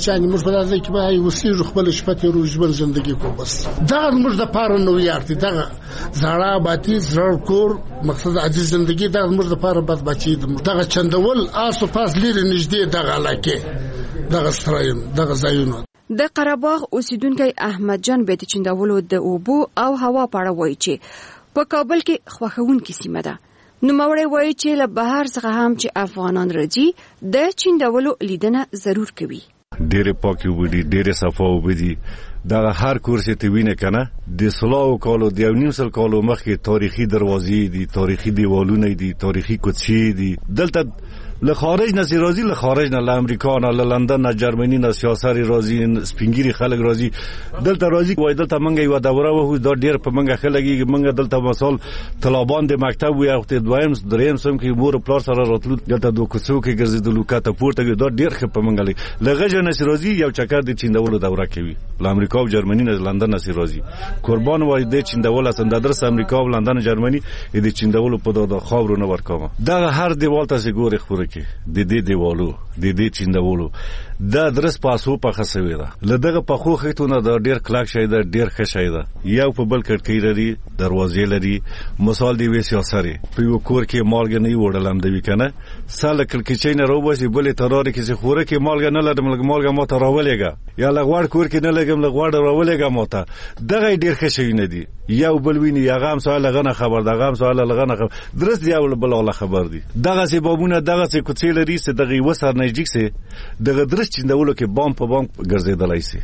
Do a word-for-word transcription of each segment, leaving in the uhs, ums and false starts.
بچیان موږ په داسې کې به اوسېږو خپل شپه تېرو ژوند زندګي کوو بس دغه موږ دپاره نو ویاړ دی دغه زاړه آبادي زړه کور مقصد عادي زندګي دغه موږ دپاره بد بچي دغه چندول آس و پاس لرې نږدې دغه علاقې دغه سترایم دغه ځایونه. د قرهباغ اوسیدونکی احمد جان به د چندولو د اوبو او هوا په اړه وایي چې په کابل کې خوښونکې سیمه ده. نوموړی وایي چې له بهر څخه هم چې افغانان راځي د چندولو لیدنه ضرور کوي. ډېرې پاکې اوبه دي، ډېرې صفا اوبه دي. دغه هر کور چې ته وینې که نه د سلاو کالو د یو نیم سل کالو مخکې تاریخي دروازې دي، تاریخي دیوالونه دي، تاریخي کوڅې دي. دلته له خارج نه راځي، له خارج نه، له امریکا نه، له لندن نه، جرمني نه سیاسري راځي، سپینګیري خلک راځي دلته راځي. وای دلته منګه یو دوره وو دا ډېر په منګه خلګي منګه دلته مثال طلبان د مکتب وي او ته دویم دریم سم کې مور پلار سره راتلو دلته د کوڅو کې ګرځېدلو کته پورته دا ډېر ښه په منګه لږه جن راځي یو چکر د چیندولو دوره کوي. له امریکا او جرمني نه لندن نه راځي قربان وای د چیندول اصل د درس امریکا او لندن جرمني د چیندولو په دغه خاورو نه ورکوم. دغه هر دیوال ته ګوري خبره کې د دې دیوالو د دې چیندولو دا درس پاسو په خسوي ده. لدغه په خو خېتونه دا ډیر کلاک شي دا ډیر ښه شي ده. یو په بل کټکی لري، دروازې لري. مثال دی وې سیاسري په یو کور کې مالګه نه وړلم دی کنه ساله کلکچې نه روباسي بلې تراره کې خوره کې مالګه نه لرم مالګه مو تراولېګا یا لغوړ کور کې نه لګم لغوړ راولېګا مو ته دغه ډیر ښه شي نه دی. یو بل ویني یا غام سوال غنه خبر دا غام سوال لغنه خبر درس دی او بل الله خبر دی. دغه سببونه دغه څه کوڅې لري څه دغه وسر نزدیک سي دغه درس چیندولو کې بام په بام ګرځیدلای سي.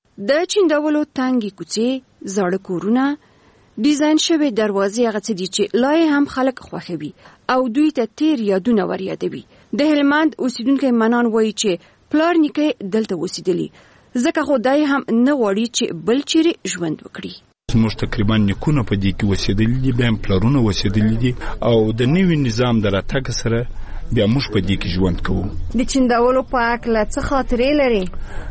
د چیندولو تانګي کوڅې زړه کورونه ډیزاین شوی دروازې هغه څه دي چې لای هم خلک خوښوي او دوی ته تیر یادونه ور یادوي. د هلمند اوسیدونکو منان وایي چې پلار نیکه دلته اوسېدلی ځکه خدای هم نه غواړي چې بل چیرې ژوند وکړي. موږ تقریبا نیکونه په دې کې اوسېدلي دي، بیا هم پلارونه اوسېدلي دي او د نوي نظام د راتګ سره بیا موږ په دې کې ژوند کوو. د چندولو په هکله څه خاطرې لري؟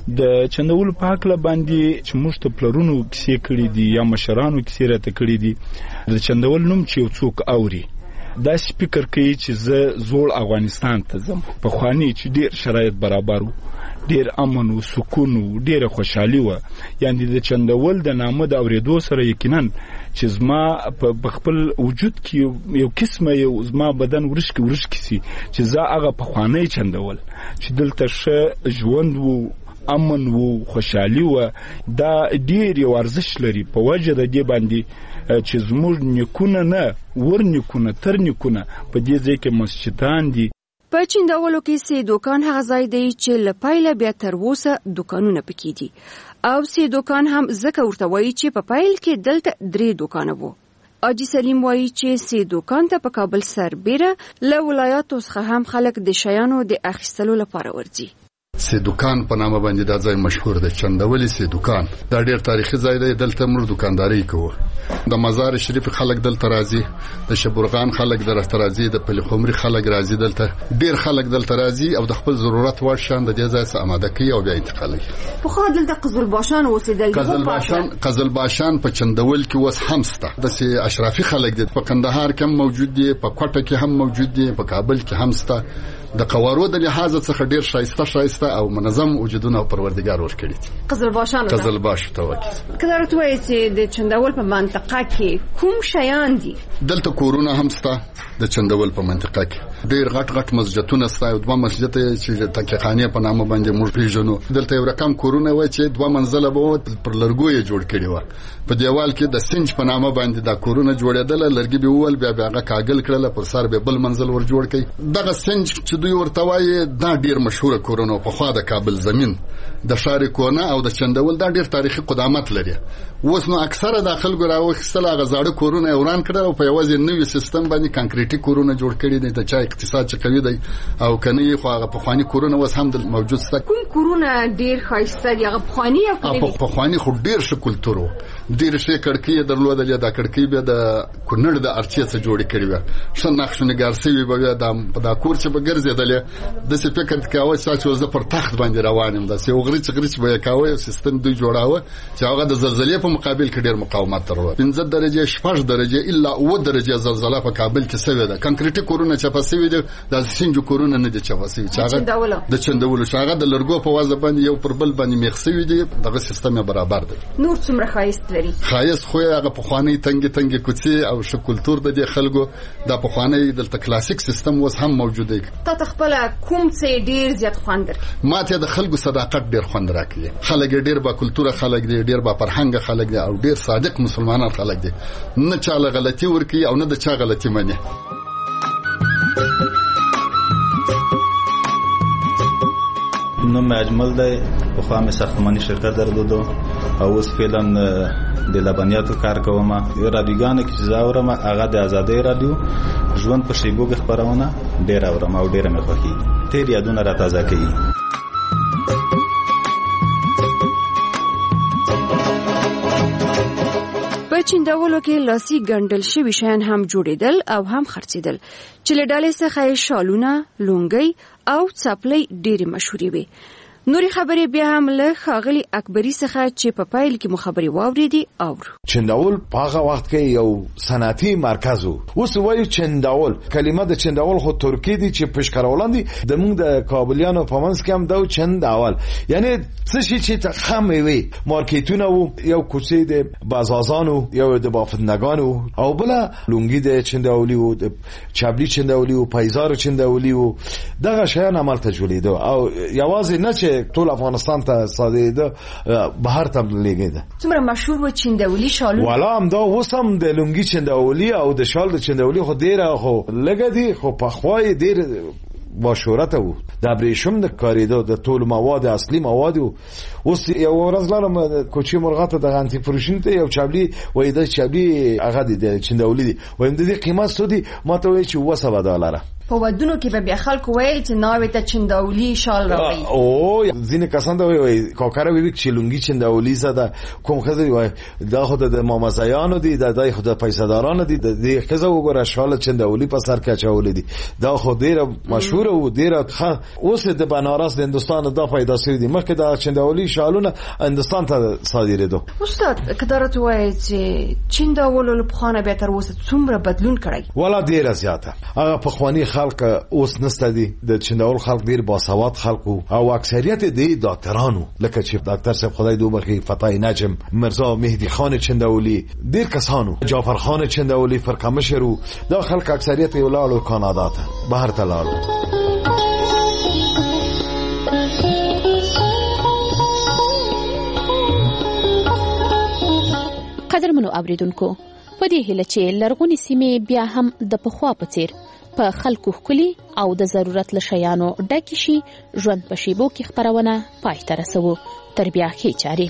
د چندولو په هکله باندې چې موږ ته پلارونو کیسې کړي دي یا مشرانو کیسې راته کړي دي. د چندول نوم چې یو څوک اوري داسې فکر کوي چې زه زوړ افغانستان ته ځم. پخواني چې ډېر شرایط برابر وو، ډیر امن او سکون او ډیره خوشحالي و. یعنی د چندول د نامه د اوریدو سره یقینا چې زما په خپل وجود کې یو قسمه یو زما بدن ورشک ورشک سي چې زه هغه په خوانې چندول چې دلته ښه ژوند وو، امن وو، خوشحالي و. دا ډیر یو ارزښت لري په وجه د دې باندې چې زموږ نیکونه نه ور نیکونه تر نیکونه په دې ځای کې مسجدان دي. په چندولو کې سه دوکان هغه ځای دی چې لپایله بیا تر اوسه دوکانونه پکې دي او سه دوکان هم ځکه ورته وایي چې په پایل کې دلته درې دوکانه وو. اجي سلیم وایي چې سه دوکان ته په کابل سربېره له ولایاتو څخه هم خلک د شیانو د اخیستلو لپاره ورځي. سه دوکان په نامه باندې دا ځای مشهور دی، چندولي سه دوکان. دا ډیر تاریخي ځای دی، دلته موږ دکانداري کوو. د مزار شریف خلک دلته راځي، د شبرغان خلک دلته راځي، د پلخمري خلک راځي، دلته ډیر خلک دلته راځي او د خپل ضرورت وړ شان د دې ځای څخه آماده کوي او بیا انتقالوي. په خو دلته قزلباشان اوسېدل. قزلباشان قزلباشان په چندول کې وس هم سته. د سي اشرافي خلک دي، په کندهار کې هم موجود دي، په کوټه کې هم موجود دي، په کابل کې هم سته. د قوارو د لحاظ څخه ډیر شایسته شایسته او منظم وجودونه او پروردګار ورکړي. قزلباشان قزلباش ته وکړي. کله ورته چې د چندول په منطقه کې کوم شیان دي؟ دلته کورونه هم سته د چندول په منطقه کې. ډیر غټ غټ مسجدونه سته او دوه مسجد چې تکیخانه په نامه باندې موږ پیژنو. دلته یو رقم کورونه و چې دوه منزله به پر لرګوي جوړ کړي و. په دیوال کې د سنج په نامه باندې دا کورونه جوړېدل، لرګي به ول بیا هغه کاغل کړل په سر به بل منزل ور جوړ کړي. دغه سنج چې دوی ورته وایي دا ډیر مشهور کورونه په خوا د کابل زمين د شارې کونه او د چندول دا ډیر تاریخي قدامت لري. اوس نو اکثره د خلکو راوخستل هغه زاړه کورونه وران کړل او په یوازې نوې سیستم باندې کانکریټي کورونه جوړ کړي دي. د چا اقتصاد چې قوي دی او کني خو هغه پخوانی کورونه اوس هم موجود ست. کوم کورونه ډیر ښایسته دي؟ هغه پخوانی او پخوانی خو ډیر ښه کلتور ډیر شي کړکۍ درلودل دا کړکۍ به د کونړ د ارچې څخه جوړې کړې و شن نقش نگار سوي به د په دا کور چې به ګرځیدل د څه فکر کاوه چې زه پر تخت باندې روان یم دا څه وغري چې غري به کاوه سیستم دوی جوړاوه چې هغه د زلزلې په مقابل کې ډیر مقاومت درلود پنځه درجه شپږ درجه الا اوه درجه زلزلہ په کابل کې سوي ده کنکریټي کورونه چې په سوي ده د سینجو کورونه نه دي چې په سوي چې هغه د چندولو شاغه د لرګو په وازه باندې یو پر بل باندې مخسوي دي دغه سیستم برابر دی نور څومره خایست لري خایست خو هغه په خواني تنګي تنګي کوڅې او شو کلچر د خلکو د په خواني د کلاسیک سیستم اوس هم موجود دی ته خپل کوم څه ډیر زیات خواندر ماته د خلکو صداقت ډیر خوند راکړي خلک ډیر با کلچر خلک دي ډیر با فرهنګ خلک دي او ډیر صادق مسلمانان خلک دي نه چاله غلطي ورکی او نه د چا غلطي مني نوم اجمل دی په خوا مې ساختماني شرکت درلودو او اوس فعلا د لبنیاتو کار کوم رادیوګانو کې چې زاورم هغه د ازادۍ رادیو ژوند په شیبو کې خبرونه ډیر اورم او ډیر مې خوښي تیر یادونه را تازه کوي په چیندولو کې لاسي ګنډل شوي شیان هم جوړېدل او هم خرڅېدل چې له ډلې څخه شالونه لونګۍ او څپلۍ ډېرې مشهورې وې نورې خبرې بیا هم له ښاغلي اکبري څخه چې په پیل کې مو خبرې واورېدې اورو چندول په هغه وخت کې یو صنعتي مرکز و اوس وایو چندول کلمه د چندول خو ترکی دي چې پشکارولان دي د موږ د کابلیانو په منځ کې هم دا چندول یعنی څه شي چې خامې وي مارکیټونه وو یو کوڅې د بازازانو یو د بافندگانو او بل لونګي د چندولي وو د چابلی چندولي وو پایزار چندولي وو دغه شیان عمل ته جوړېدو او یوازې نه چې ټول افغانستان ته صادرېده بهر ته لېږېده څومره مشهور و چندولي شالونه والا هم دا اوس هم د لونګي چندولي او د شال د چندولي خو ډېره خو لږه دي خو پخوا یې ډېر با شهرت وو د ابریشم د کاریدو د ټول مواد اصلي مواد اوس یو ورځ لاله کوچی مرغاته د غانتی فروشین ته یو چابلی وای د چابلی هغه د چندولي دی وایم د دې قیمت سودی ماته وای چې وسه ډالر په ودونو کې به بیا خلکو وایي چې ناوې ته چندولي شال راوړي او ځینې کسان دا وایي کاکره وی چې لونګي چندولي زده کوم خزه وای دا خود د مامزایانو دي د دای خود پیسادارانو دي د دې خزه وګوره شال چندولي په سر کې چولې دي دا خو ډیره مشهور او ډیره اوس د بنارس د هندستان دا پیدا شوی دي مخکې دا چندولي شالونه هندستان ته صادرېدو استاد کدارت وایي چې چندولو په خانه به تر اوسه څومره بدلون کړی ولا ډیره زیاته هغه په خواني خلک اوس نسته دي د چندول خلک ډیر باسواد خلکو او اکثریت د ډاکټرانو لکه چې ډاکټر صاحب خدای دوه بخي فتای نجم مرزا مهدی خان چندولي ډیر کسانو جعفر خان چندولي فرقمشرو دا خلک اکثریت یې ولاړو کانادا ته بهر ته لاړو قدرمنو اوریدونکو په دې هیله چې لرغونی سیمې بیا هم د پخوا په څیر په خلکو خولي او د ضرورت لشيانو ډکه شي ژوند په شیبو کې خبرونه پای ته رسوو تر بیا ښې چاري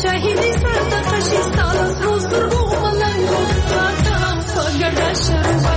Shut up.